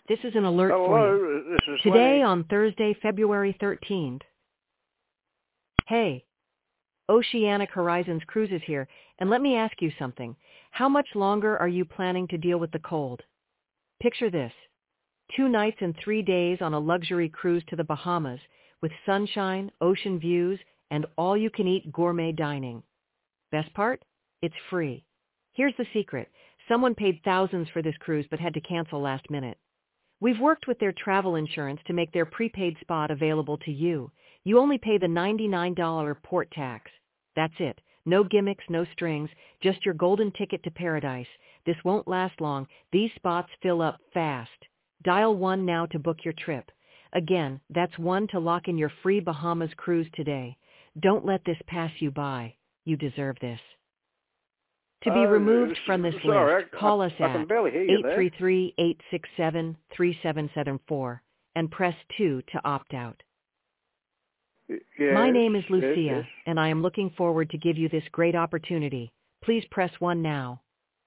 This is an alert for you. Hello, this is Today Lenny. on Thursday, February 13th. Hey, Oceanic Horizons Cruises here, and let me ask you something. How much longer are you planning to deal with the cold? Picture this. 2 nights and 3 days on a luxury cruise to the Bahamas with sunshine, ocean views, and all-you-can-eat gourmet dining. Best part? It's free. Here's the secret. Someone paid thousands for this cruise but had to cancel last minute. We've worked with their travel insurance to make their prepaid spot available to you. You only pay the $99 port tax. That's it. No gimmicks, no strings, just your golden ticket to paradise. This won't last long. These spots fill up fast. Dial 1 now to book your trip. Again, that's 1 to lock in your free Bahamas cruise today. Don't let this pass you by. You deserve this. To be removed from this list, call us I can at barely hear you there. 833-867-3774 and press 2 to opt out. Yes, My name is yes, Lucia, yes. and I am looking forward to give you this great opportunity. Please press 1 now.